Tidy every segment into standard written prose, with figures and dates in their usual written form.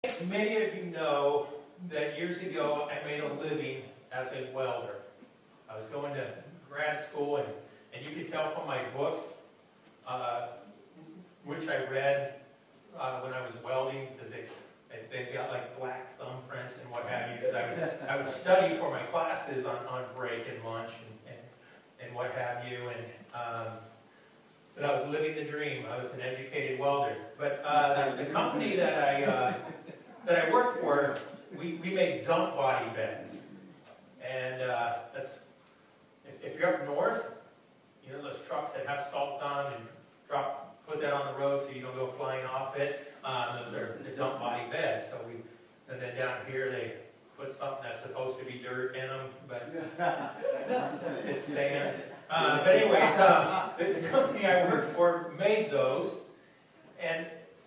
Many of you know that years ago I made a living as a welder. I was going to grad school, and you could tell from my books, which I read when I was welding, because they've got like black thumbprints and what have you. Because I would study for my classes on break and lunch and what have you. But I was living the dream. I was an educated welder. But the company that I worked for, we made dump body beds. And that's, if you're up north, you know those trucks that have salt on and put that on the road so you don't go flying off it. Those are the dump body beds. And then down here they put something that's supposed to be dirt in them, but it's sand. But anyways, the company I worked for made those, and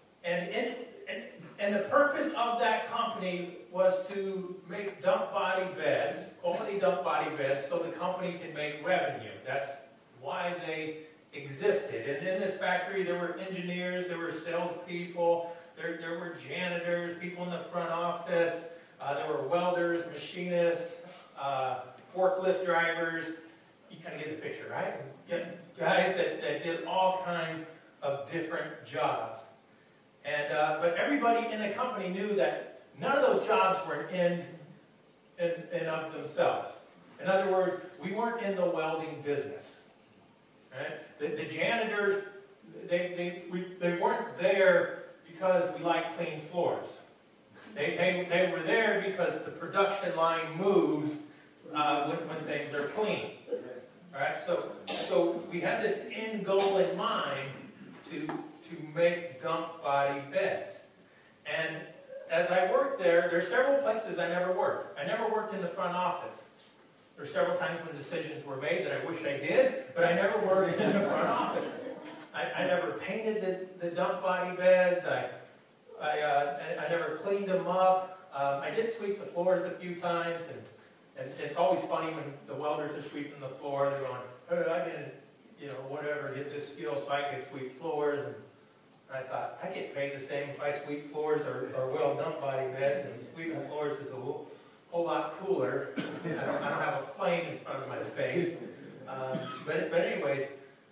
the purpose of that company was to make dump body beds, quality dump body beds, so the company can make revenue. That's why they existed. And in this factory, there were engineers, there were salespeople, there were janitors, people in the front office, there were welders, machinists, forklift drivers. You kind of get the picture, right? Guys that did all kinds of different jobs. But everybody in the company knew that none of those jobs were an end in of themselves. In other words, we weren't in the welding business. Right? The janitors, they weren't there because we like clean floors. They were there because the production line moves when things are clean. All right? So we had this end goal in mind to make dump body beds. And as I worked there's several places I never worked. I never worked in the front office. There's several times when decisions were made that I wish I did, but I never worked in the front office. I never painted the dump body beds. I never cleaned them up. I did sweep the floors a few times, and it's always funny when the welders are sweeping the floor. They're going, "Oh, I didn't, whatever, get this skill so I could sweep floors." And I thought, I get paid the same if I sweep floors or weld dump body beds, and sweeping floors is a whole lot cooler. I don't have a flame in front of my face. But anyways,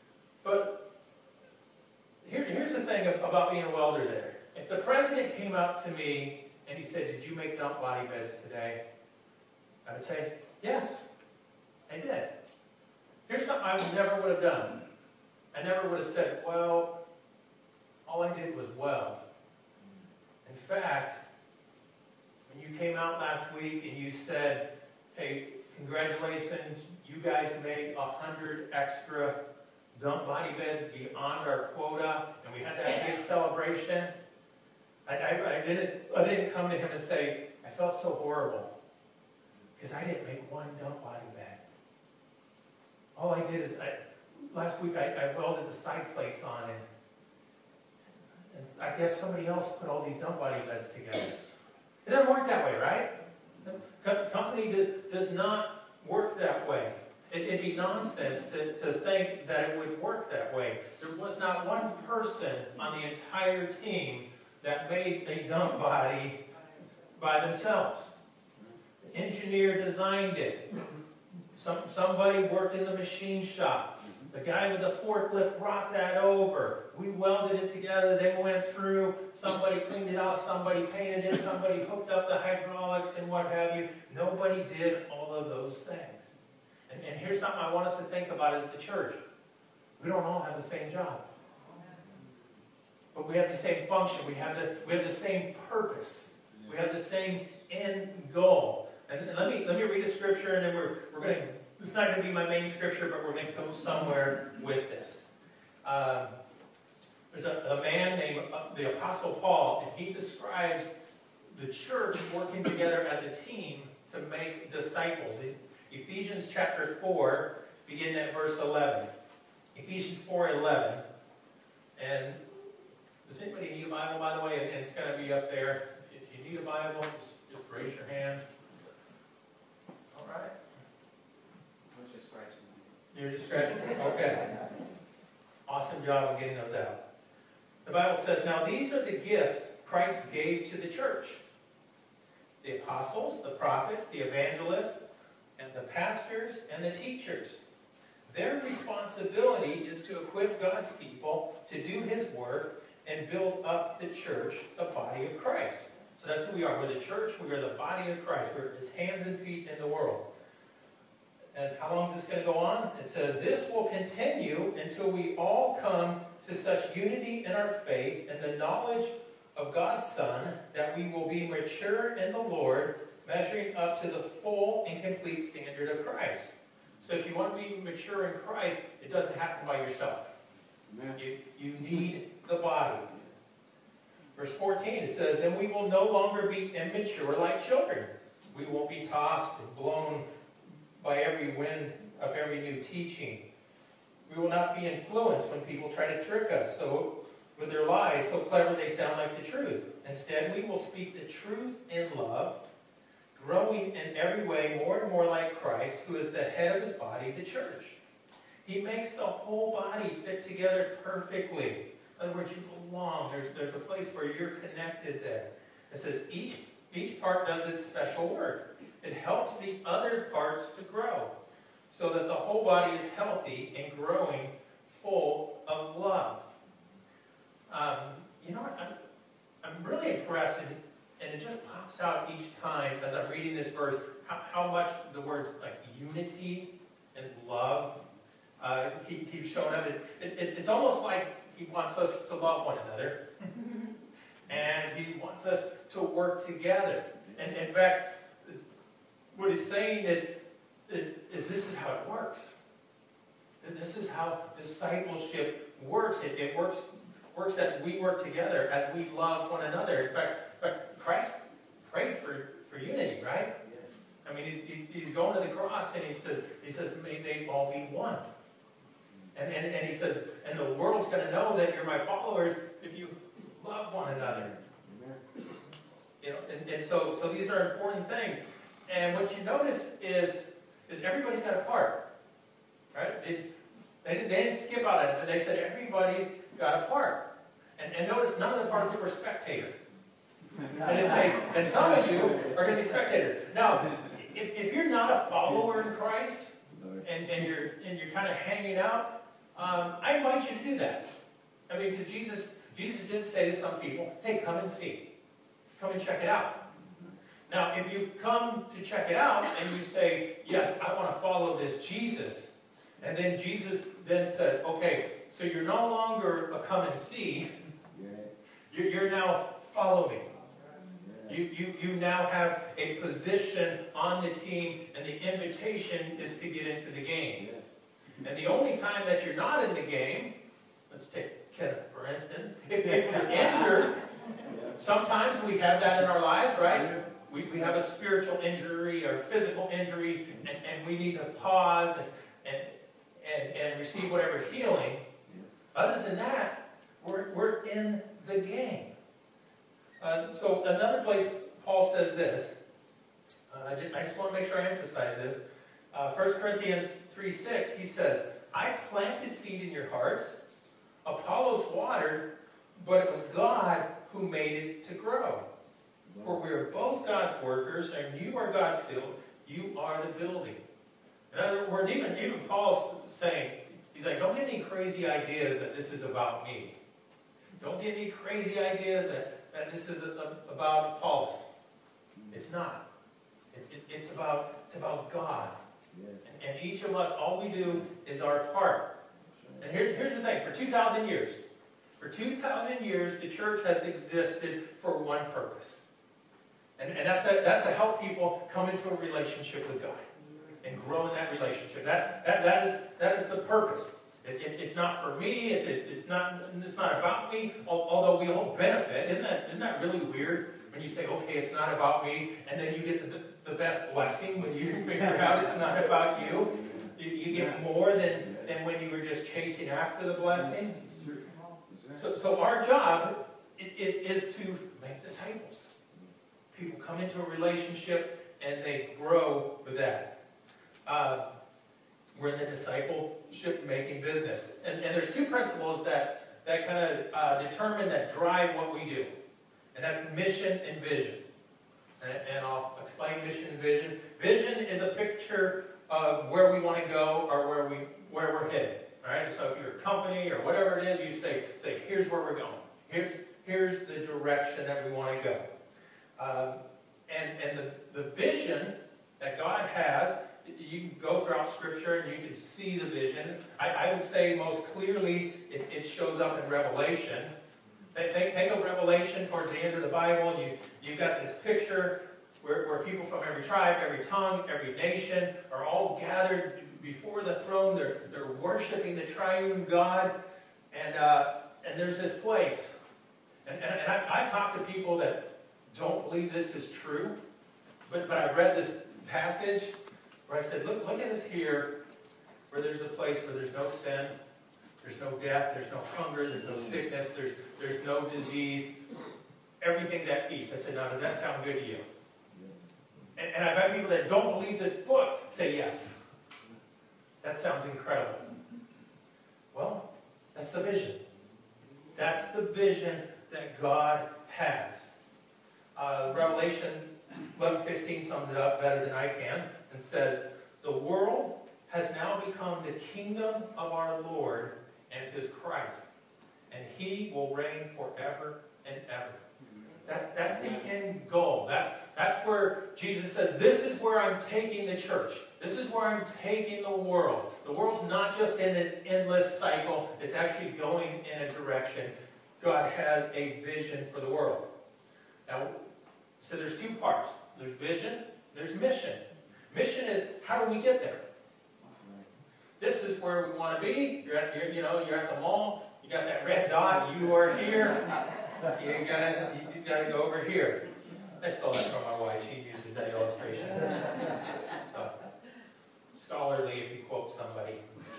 here's the thing about being a welder there. If the president came up to me and he said, "Did you make dump body beds today?" I would say, "Yes, I did." Here's something I never would have done. I never would have said, "Well, all I did was weld." In fact, when you came out last week and you said, "Hey, congratulations, you guys made 100 extra dump body beds beyond our quota," and we had that big celebration, I didn't come to him and say, "I felt so horrible because I didn't make one dump body bed." All I did is, last week I welded the side plates on, and I guess somebody else put all these dump body beds together. It doesn't work that way, right? The company does not work that way. It'd be nonsense to think that it would work that way. There was not one person on the entire team that made a dump body by themselves. The engineer designed it. Somebody worked in the machine shop. The guy with the forklift brought that over. We welded it together. They went through. Somebody cleaned it out. Somebody painted it. Somebody hooked up the hydraulics and what have you. Nobody did all of those things. And here's something I want us to think about as the church. We don't all have the same job. But we have the same function. We have the same purpose. We have the same end goal. And let me read a scripture, and then we're going to. It's not going to be my main scripture, but we're going to go somewhere with this. There's a man named the Apostle Paul, and he describes the church working together as a team to make disciples. In Ephesians chapter 4, beginning at verse 11. Ephesians 4:11. And does anybody need a Bible, by the way? And it's going to be up there. If you need a Bible, just raise your hand. All right. You're just scratching? Okay. Awesome job of getting those out. The Bible says, "Now these are the gifts Christ gave to the church. The apostles, the prophets, the evangelists, and the pastors, and the teachers. Their responsibility is to equip God's people to do his work and build up the church, the body of Christ. So that's who we are. We're the church. We are the body of Christ. We're his hands and feet in the world. And how long is this going to go on? It says, this will continue until we all come to such unity in our faith and the knowledge of God's Son that we will be mature in the Lord, measuring up to the full and complete standard of Christ. So if you want to be mature in Christ, it doesn't happen by yourself. You need the body. Verse 14, it says, then we will no longer be immature like children. We won't be tossed and blown by every wind of every new teaching. We will not be influenced when people try to trick us with their lies, so clever they sound like the truth. Instead, we will speak the truth in love, growing in every way more and more like Christ, who is the head of his body, the church. He makes the whole body fit together perfectly. In other words, you belong. There's a place where you're connected there. It says each part does its special work. It helps the other parts to grow so that the whole body is healthy and growing full of love. You know what? I'm really impressed, and it just pops out each time as I'm reading this verse, how much the words like unity and love keep showing up. It's almost like he wants us to love one another, and he wants us to work together. And in fact, what he's saying is this is how it works. This is how discipleship works. It works that we work together as we love one another. In fact, Christ prayed for unity, right? Yes. I mean, he's going to the cross and he says, may they all be one. And he says, and the world's going to know that you're my followers if you love one another. Amen. You know, and so these are important things. And what you notice is everybody's got a part, right? They didn't skip out it. They said everybody's got a part. And notice none of the parts were spectators. And it say, and some of you are going to be spectators. Now, if you're not a follower in Christ and you're kind of hanging out, I invite you to do that. I mean, because Jesus did say to some people, hey, come and see. Come and check it out. Now, if you've come to check it out and you say, yes, I want to follow this Jesus, and then Jesus then says, okay, so you're no longer a come and see, you're now following. You now have a position on the team, and the invitation is to get into the game. And the only time that you're not in the game, let's take Kenneth, for instance, if you're injured, sometimes we have that in our lives, right? We have a spiritual injury or physical injury, and we need to pause and receive whatever healing. Other than that, we're in the game. So another place Paul says this. I just want to make sure I emphasize this. 1 Corinthians 3:6, he says, I planted seed in your hearts, Apollos watered, but it was God who made it to grow. For we are both God's workers, and you are God's field. You are the building. In other words, even Paul's saying, he's like, don't get any crazy ideas that this is about me. Don't get any crazy ideas that this is about Apollos. It's not. It's about God. And each of us, all we do is our part. And here's the thing. For 2,000 years, the church has existed for one purpose. And that's to help people come into a relationship with God and grow in that relationship. That is the purpose. It's not for me. It's not about me. Although we all benefit, isn't that really weird when you say, okay, it's not about me, and then you get the best blessing when you figure out it's not about you. You get more than when you were just chasing after the blessing. So our job is to make disciples. People come into a relationship and they grow with that. We're in the discipleship making business. And there's two principles that kind of determine, that drive what we do. And that's mission and vision. And I'll explain mission and vision. Vision is a picture of where we want to go or where we're headed. All right? So if you're a company or whatever it is, you say here's where we're going. Here's the direction that we want to go. And the vision that God has, you can go throughout Scripture and you can see the vision. I would say most clearly it shows up in Revelation. Take a Revelation towards the end of the Bible. You've got this picture where people from every tribe, every tongue, every nation are all gathered before the throne. They're worshiping the triune God. And there's this place. And I talk to people that don't believe this is true. But I read this passage where I said, look at this here, where there's a place where there's no sin, there's no death, there's no hunger, there's no sickness, there's no disease. Everything's at peace. I said, now does that sound good to you? And I've had people that don't believe this book say yes. That sounds incredible. Well, that's the vision. That's the vision that God has. Revelation 11:15 sums it up better than I can and says, the world has now become the kingdom of our Lord and his Christ, and he will reign forever and ever. That's the end goal. That's where Jesus said, this is where I'm taking the church. This is where I'm taking the world. The world's not just in an endless cycle. It's actually going in a direction. God has a vision for the world. Now, so there's two parts. There's vision, there's mission. Mission is, how do we get there? This is where we want to be. You're at the mall. You got that red dot. You are here. You got to go over here. I stole that from my wife. She uses that illustration. So, scholarly if you quote somebody.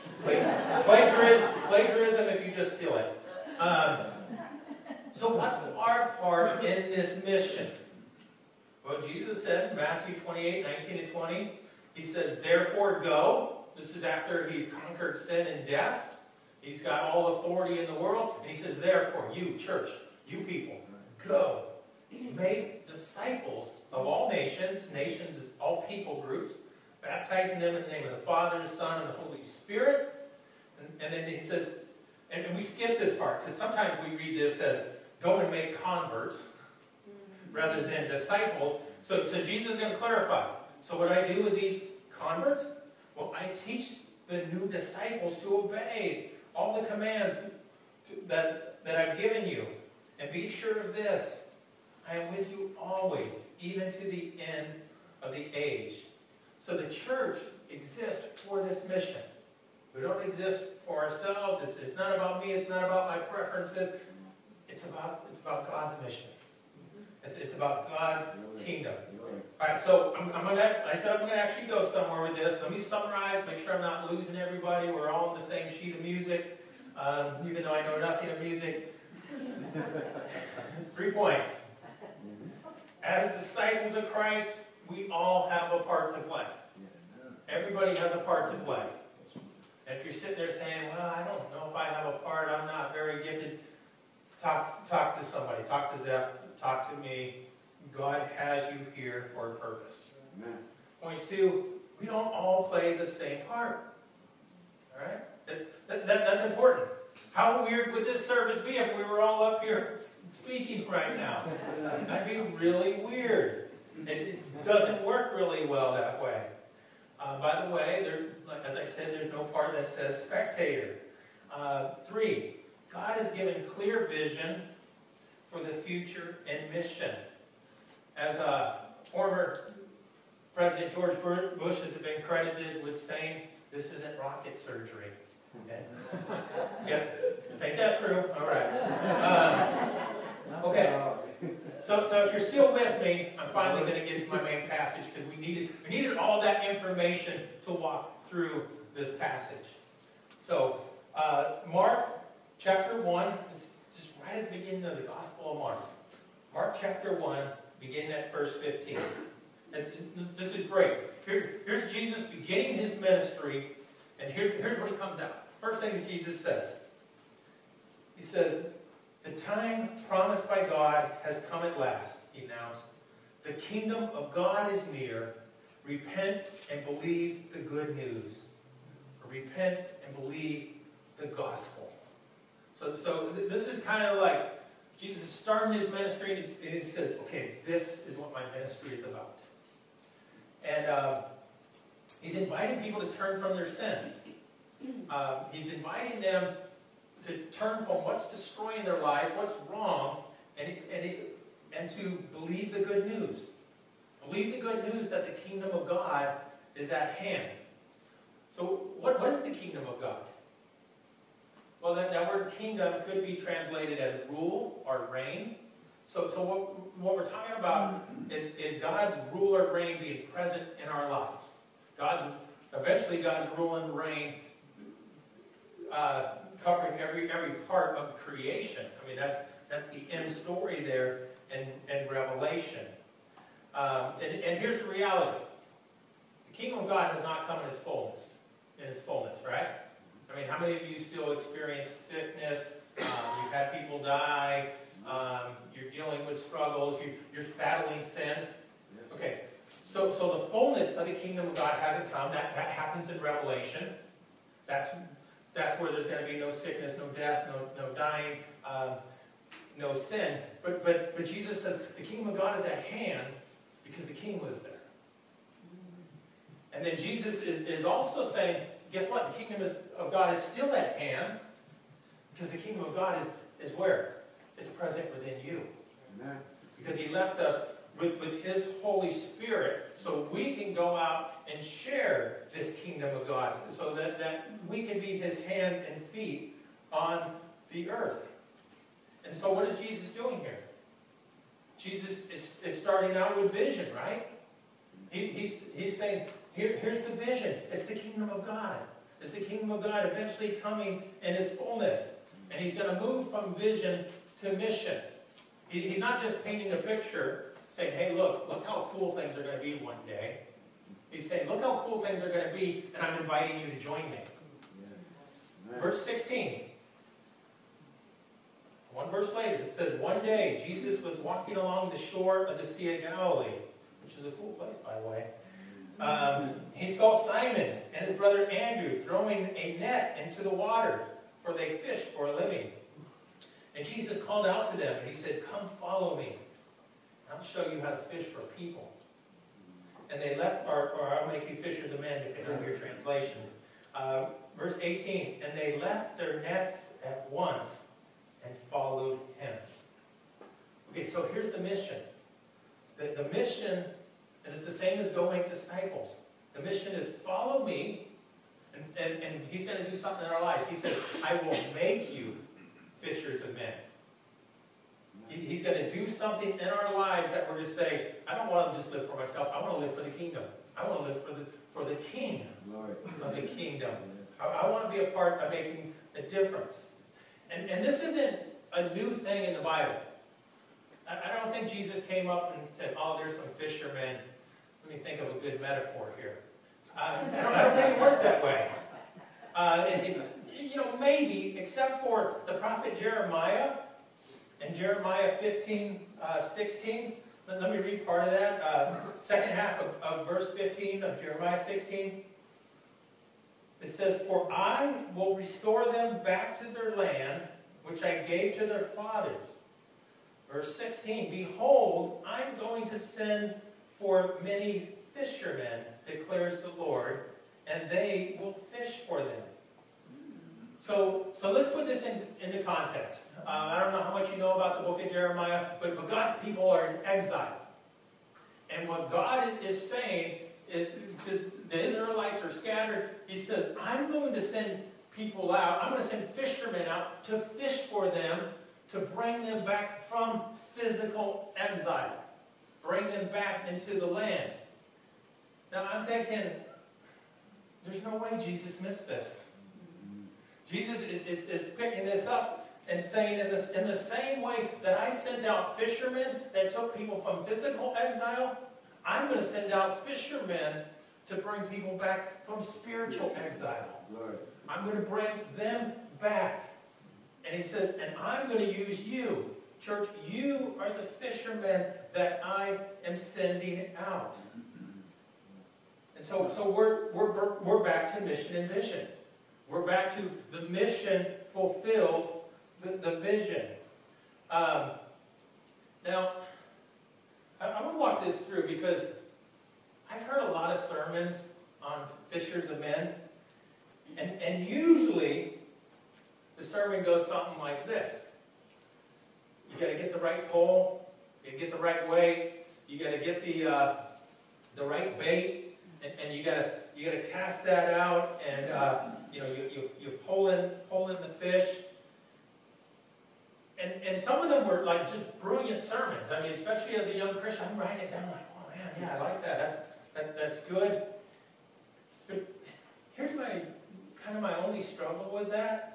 Plagiarism if you just steal it. So what's our part in this mission? Well, Jesus said in Matthew 28:19-20, he says, therefore go. This is after he's conquered sin and death. He's got all authority in the world. And he says, therefore, you, church, you people, go. Make disciples of all nations. Nations is all people groups. Baptizing them in the name of the Father, the Son, and the Holy Spirit. And then he says, and we skip this part, because sometimes we read this as, go and make converts, rather than disciples. So Jesus is going to clarify. So what I do with these converts? Well, I teach the new disciples to obey all the commands that I've given you. And be sure of this. I am with you always, even to the end of the age. So the church exists for this mission. We don't exist for ourselves. It's not about me. It's not about my preferences. It's about God's mission. It's about God's kingdom. All right, so I said I'm going to actually go somewhere with this. Let me summarize, make sure I'm not losing everybody. We're all on the same sheet of music, even though I know nothing of music. 3 points. As disciples of Christ, we all have a part to play. Everybody has a part to play. And if you're sitting there saying, well, I don't know if I have a part, I'm not very gifted, talk to somebody. Talk to Zeph. Talk to me. God has you here for a purpose. Amen. Point 2, we don't all play the same part. All right? That's important. How weird would this service be if we were all up here speaking right now? That'd be really weird. It doesn't work really well that way. By the way, as I said, there's no part that says spectator. 3, God has given clear vision for the future and mission. As former President George Bush has been credited with saying, this isn't rocket surgery. Okay. Yeah, take that through. All right. Okay. So if you're still with me, I'm finally going to get to my main passage because we needed all that information to walk through this passage. So Mark chapter 1 is just right at the beginning of the Gospel of Mark. Mark chapter 1, beginning at verse 15. This is great. Here's Jesus beginning his ministry, and here's what he comes out. First thing that Jesus says. He says, The time promised by God has come at last, he announced. The kingdom of God is near. Repent and believe the good news. Repent and believe the gospel. So this is kind of like Jesus is starting his ministry, and he says, okay, this is what my ministry is about. And he's inviting people to turn from their sins. He's inviting them to turn from what's destroying their lives, what's wrong, and to believe the good news. Believe the good news that the kingdom of God is at hand. So what is the kingdom of God? Well, that word kingdom could be translated as rule or reign. So what we're talking about is God's rule or reign being present in our lives. Eventually God's rule and reign covering every part of creation. I mean, that's the end story there in Revelation. And here's the reality. The kingdom of God has not come in its fullness, right? I mean, how many of you still experience sickness? You've had people die. You're dealing with struggles. You're battling sin. Okay, so the fullness of the kingdom of God hasn't come. That happens in Revelation. That's where there's going to be no sickness, no death, no dying, no sin. But Jesus says the kingdom of God is at hand because the king lives there. And then Jesus is also saying, guess what? The kingdom of God is still at hand because the kingdom of God is where? It's present within you. Amen. Because he left us with his Holy Spirit so we can go out and share this kingdom of God so that we can be his hands and feet on the earth. And so what is Jesus doing here? Jesus is starting out with vision, right? He's saying, here's the vision. It's the kingdom of God. It's the kingdom of God eventually coming in its fullness. And he's going to move from vision to mission. He's not just painting a picture saying, hey, look how cool things are going to be one day. He's saying, look how cool things are going to be, and I'm inviting you to join me. Yeah. Verse 16. One verse later, it says, one day Jesus was walking along the shore of the Sea of Galilee, which is a cool place, by the way. He saw Simon and his brother Andrew throwing a net into the water, for they fished for a living. And Jesus called out to them, and he said, come follow me. I'll show you how to fish for people. And they left, or I'll make you fishers of men, depending on your translation. Verse 18, and they left their nets at once and followed him. Okay, so here's the mission. The mission, and it's the same as go make disciples. The mission is follow me, and he's going to do something in our lives. He says, I will make you fishers of men. He's going to do something in our lives that we're going to say, I don't want to just live for myself. I want to live for the kingdom. I want to live for the king of the kingdom. I want to be a part of making a difference. And this isn't a new thing in the Bible. I don't think Jesus came up and said, oh, there's some fishermen. Let me think of a good metaphor here. I don't think it worked that way. Maybe, except for the prophet Jeremiah, in Jeremiah 15:16, let me read part of that. Second half of verse 15 of Jeremiah 16. It says, for I will restore them back to their land, which I gave to their fathers. Verse 16, behold, I'm going to send for many fishermen, declares the Lord, and they will fish for them. So let's put this into context. I don't know how much you know about the book of Jeremiah, but God's people are in exile. And what God is saying is, the Israelites are scattered. He says, I'm going to send people out. I'm going to send fishermen out to fish for them, to bring them back from physical exile. Bring them back into the land. Now I'm thinking, there's no way Jesus missed this. Jesus is picking this up and saying in the same way that I sent out fishermen that took people from physical exile, I'm going to send out fishermen to bring people back from spiritual exile. Lord. I'm going to bring them back. And he says, and I'm going to use you. Church, you are the fishermen that I am sending out. And so we're back to mission and vision. We're back to the mission fulfills the vision. Now, I'm going to walk this through because I've heard a lot of sermons on fishers of men. And usually, the sermon goes something like this. You got to get the right pole, you got to get the right weight, you got to get the right bait, and you got to cast that out, and you pull in the fish. And some of them were like just brilliant sermons. I mean, especially as a young Christian, I'm writing it down like, oh man, yeah, I like that. That's good. But here's my only struggle with that.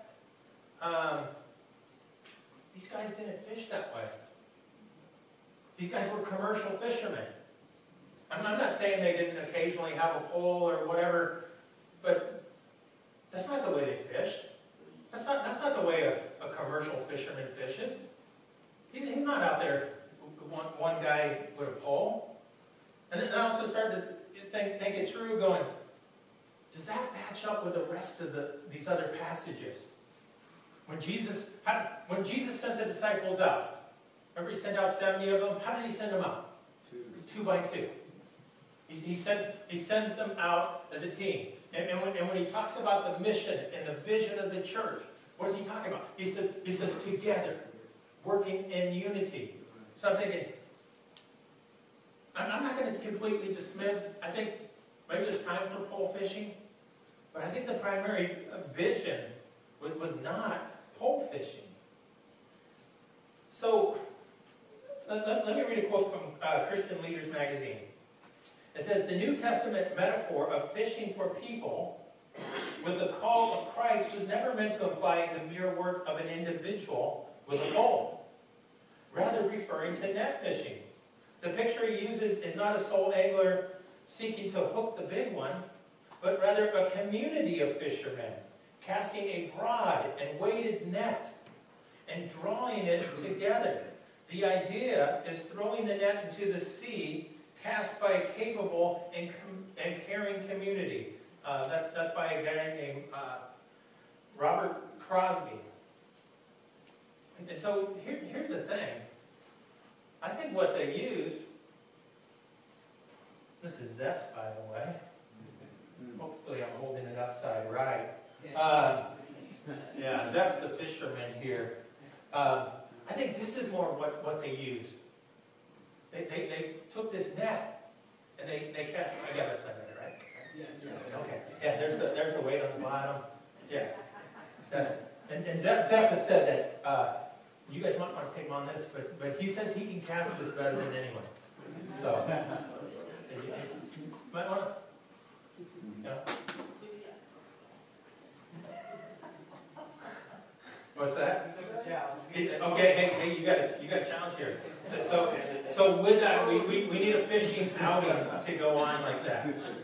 These guys didn't fish that way. These guys were commercial fishermen. I'm not saying they didn't occasionally have a pole or whatever, but that's not the way they fished. That's not the way a commercial fisherman fishes. He's not out there, one guy with a pole. And then I also started to think it through, going, does that match up with the rest of these other passages? When Jesus sent the disciples out, remember he sent out 70 of them? How did he send them out? Two by two. He sends them out as a team. And when he talks about the mission and the vision of the church, what is he talking about? He says together, working in unity. So I'm thinking, I'm not going to completely dismiss, I think maybe there's time for pole fishing, but I think the primary vision was not pole fishing. So, let me read a quote from Christian Leaders Magazine. It says, the New Testament metaphor of fishing for people with the call of Christ was never meant to imply the mere work of an individual with a pole, rather referring to net fishing. The picture he uses is not a sole angler seeking to hook the big one, but rather a community of fishermen casting a broad and weighted net and drawing it together. The idea is throwing the net into the sea cast by a capable and caring community. That's by a guy named Robert Crosby. And so here's the thing. I think what they used, this is Zeph's, by the way. Hopefully I'm holding it upside right. Yeah, Zeph's the fisherman here. I think this is more what they used. They took this net and they cast. I got it upside down, right? Yeah. Okay. Yeah. There's the weight on the bottom. Yeah. And Zeph has said that you guys might want to take him on this, but he says he can cast this better than anyone. So you might want to. Yeah. What's that? Okay, hey, you got a challenge here. So with that, we need a fishing outing to go on like that.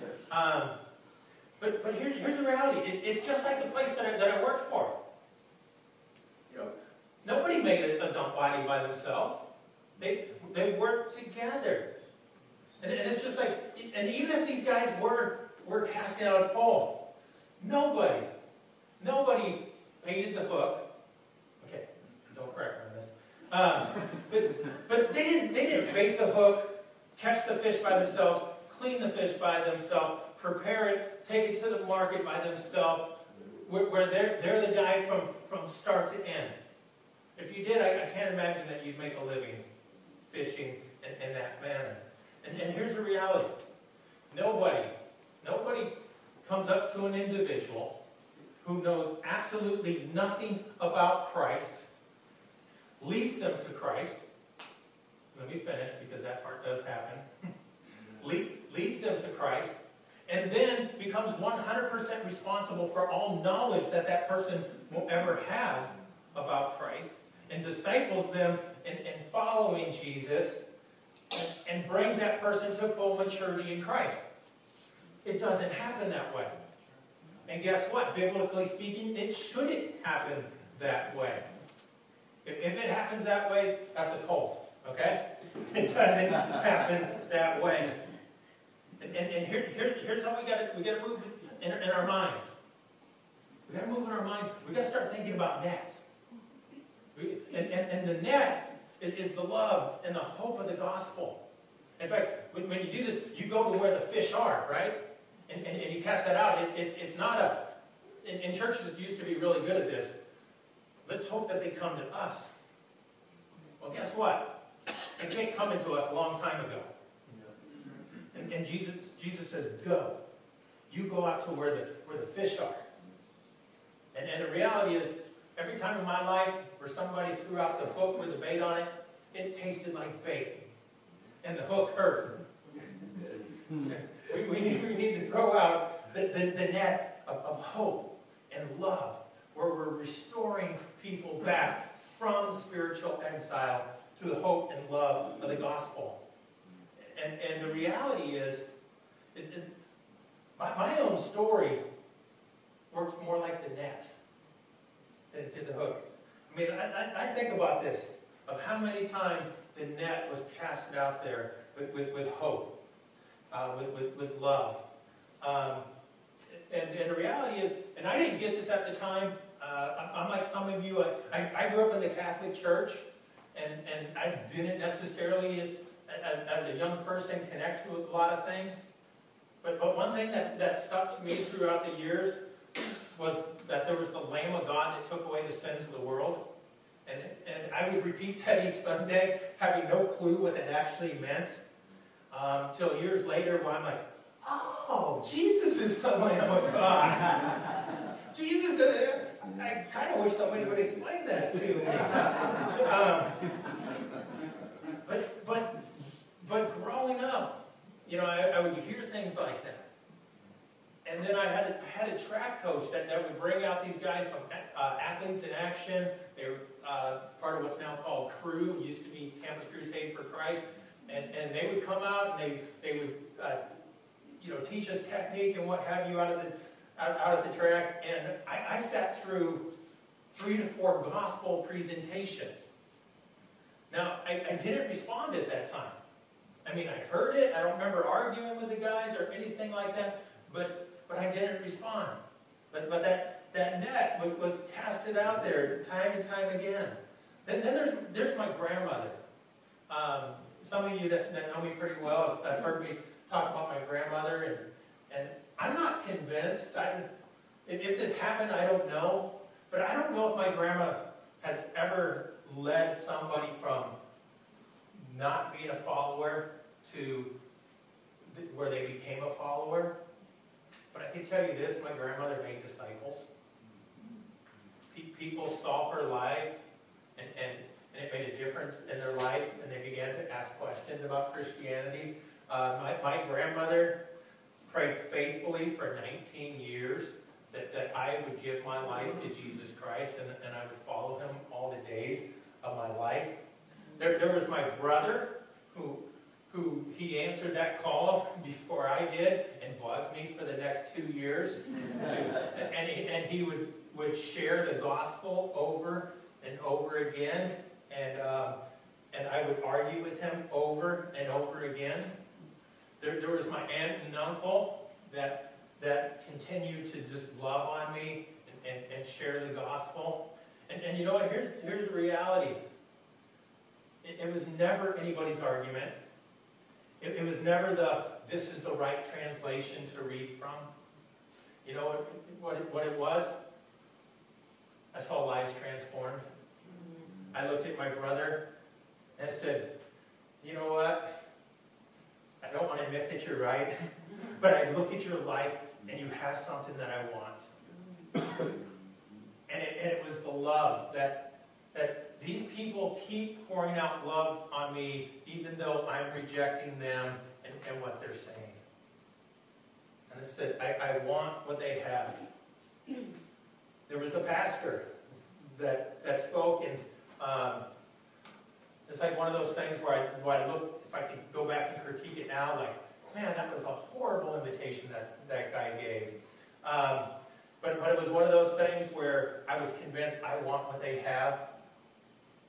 But here's the reality. It's just like the place that I worked for. You know, nobody made a dump body by themselves. They worked together. And it's just like, and even if these guys were casting out a pole, nobody painted the hook. Okay, don't correct me on this. But they didn't bait the hook, catch the fish by themselves, clean the fish by themselves, prepare it, take it to the market by themselves, where they're the guy from start to end. If you did, I can't imagine that you'd make a living fishing in that manner. And here's the reality. Nobody comes up to an individual who knows absolutely nothing about Christ, leads them to Christ. Let me finish because that part does happen. Leads them to Christ, and then becomes 100% responsible for all knowledge that person will ever have about Christ, and disciples them in following Jesus, and brings that person to full maturity in Christ. It doesn't happen that way. And guess what? Biblically speaking, it shouldn't happen that way. If it happens that way, that's a cult, okay? It doesn't happen that way. And here's how we got to move in our minds. We got to move in our minds. We got to start thinking about nets. And the net is the love and the hope of the gospel. In fact, when you do this, you go to where the fish are, right? And you cast that out. It's not a... And churches used to be really good at this. Let's hope that they come to us. Well, guess what? They can't come into us a long time ago. And Jesus says, go. You go out to where the fish are. And the reality is, every time in my life where somebody threw out the hook with the bait on it, it tasted like bait. And the hook hurt. We need to throw out the net of hope and love, where we're restoring people back from spiritual exile to the hope and love of the gospel. And the reality is my own story works more like the net than to the hook. I mean, I think about this, of how many times the net was cast out there with hope, with love. And the reality is, and I didn't get this at the time, I'm like some of you, I grew up in the Catholic Church, and I didn't necessarily, as a young person, connect to a lot of things. But one thing that stuck to me throughout the years was that there was the Lamb of God that took away the sins of the world. And I would repeat that each Sunday, having no clue what that actually meant, till years later when I'm like, oh, Jesus is the Lamb of God. Jesus, I kind of wish somebody would explain that to me. But growing up, I would hear things like that. And then I had a track coach that would bring out these guys from Athletes in Action. They were part of what's now called Crew. It used to be Campus Crusade for Christ. And they would come out and they would teach us technique and what have you out of the track. And I sat through 3 to 4 gospel presentations. Now, I didn't respond at that time. I mean, I heard it. I don't remember arguing with the guys or anything like that. But I didn't respond. But that net was casted out there time and time again. Then there's my grandmother. Some of you that know me pretty well have heard me talk about my grandmother, and I'm not convinced. If this happened, I don't know. But I don't know if my grandma has ever led somebody from not being a follower to where they became a follower. But I can tell you this, my grandmother made disciples. People saw her life, and it made a difference in their life, and they began to ask questions about Christianity. My grandmother prayed faithfully for 19 years that I would give my life to Jesus Christ, and I would follow him all the days of my life. There was my brother, who he answered that call before I did and bugged me for the next 2 years. and he would share the gospel over and over again. And I would argue with him over and over again. There was my aunt and uncle that continued to just love on me and share the gospel. And you know what? Here's the reality. It was never anybody's argument. It was never this is the right translation to read from. You know what it was? I saw lives transformed. I looked at my brother and said, you know what? I don't want to admit that you're right, but I look at your life and you have something that I want. And it was the love that these people keep pouring out love on me, even though I'm rejecting them and what they're saying. And I said, I want what they have. There was a pastor that spoke, and it's like one of those things where I look, if I could go back and critique it now, like, man, that was a horrible invitation that guy gave. But it was one of those things where I was convinced I want what they have.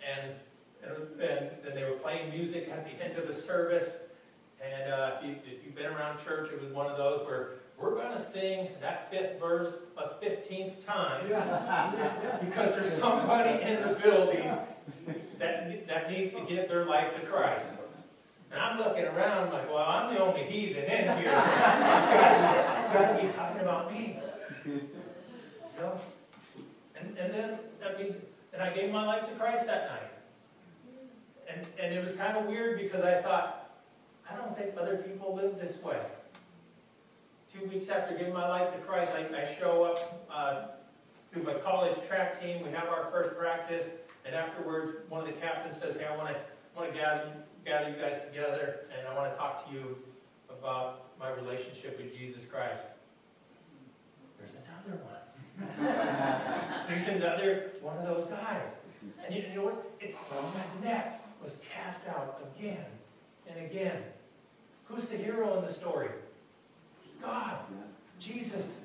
and they were playing music at the end of the service. And if you've been around church, it was one of those where we're going to sing that 5th verse a 15th time because there's somebody in the building that needs to give their life to Christ. And I'm looking around like, well, I'm the only heathen in here. You've got to be talking about me. You know? And then, and I gave my life to Christ that night. And it was kind of weird because I thought, I don't think other people live this way. 2 weeks after giving my life to Christ, I show up to my college track team. We have our first practice, and afterwards, one of the captains says, "Hey, I want to gather you guys together, and I want to talk to you about my relationship with Jesus Christ." There's another one. There's another one of those guys, and you know what? That net was cast out again and again. Who's the hero in the story? God, Jesus.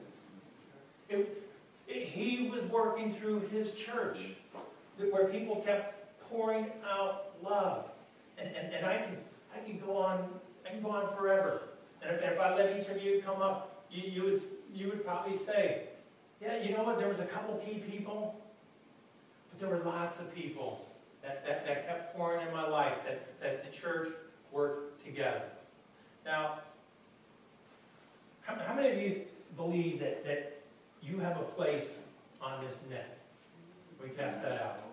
He was working through his church, where people kept pouring out love, and I can go on forever. And if I let each of you come up, you would probably say, yeah, you know what? There was a couple key people, but there were lots of people that kept pouring in my life, that the church worked together. Now, how many of you believe that you have a place on this net? We cast that out.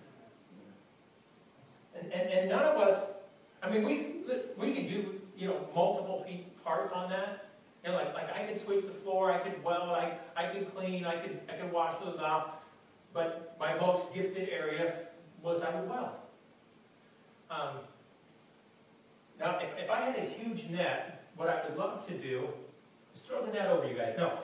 And none of us, I mean, we could do, multiple parts on that. And like I could sweep the floor, I could weld, I could clean, I could wash those off. But my most gifted area was I would weld. Now, if I had a huge net, what I would love to do is throw the net over you guys. No.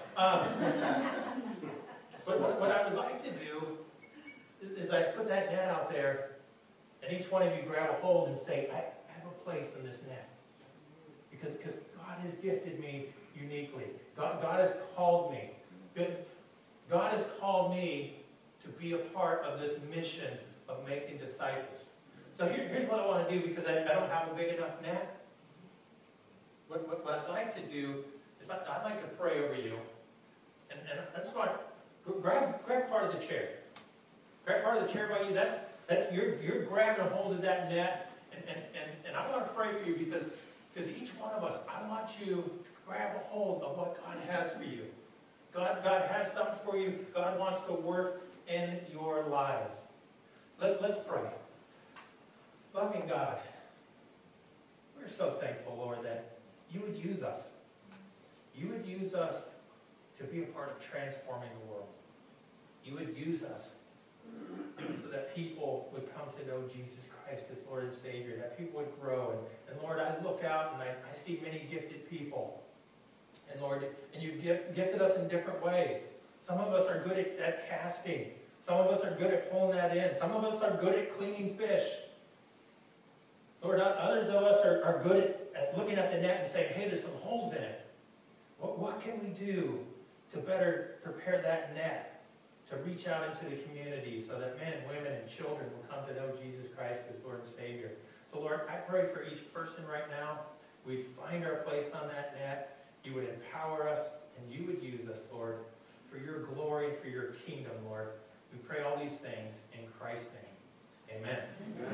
But what I would like to do is I put that net out there, and each one of you grab a hold and say, I have a place in this net. Because God has gifted me uniquely. God has called me. God has called me to be a part of this mission of making disciples. So here's what I want to do, because I don't have a big enough net. What I'd like to do is I'd like to pray over you. And I just want to grab part of the chair. Grab part of the chair by you. That's you're grabbing a hold of that net. And I want to pray for you because each one of us, I want you to grab a hold of what God has for you. God has something for you. God wants to work in your lives. Let's pray. Loving God, we're so thankful, Lord, that you would use us. You would use us to be a part of transforming the world. You would use us so that people would come to know Jesus Christ as Lord and Savior, that people would grow. And Lord, I look out and I see many gifted people. And Lord, and you've gifted us in different ways. Some of us are good at casting. Some of us are good at pulling that in. Some of us are good at cleaning fish. Lord, others of us are good at looking at the net and saying, hey, there's some holes in it. What can we do to better prepare that net to reach out into the community so that men, women, and children will come to know Jesus Christ as Lord and Savior? So, Lord, I pray for each person right now. We'd find our place on that net. You would empower us, and you would use us, Lord, for your glory, for your kingdom, Lord. We pray all these things in Christ's name. Amen.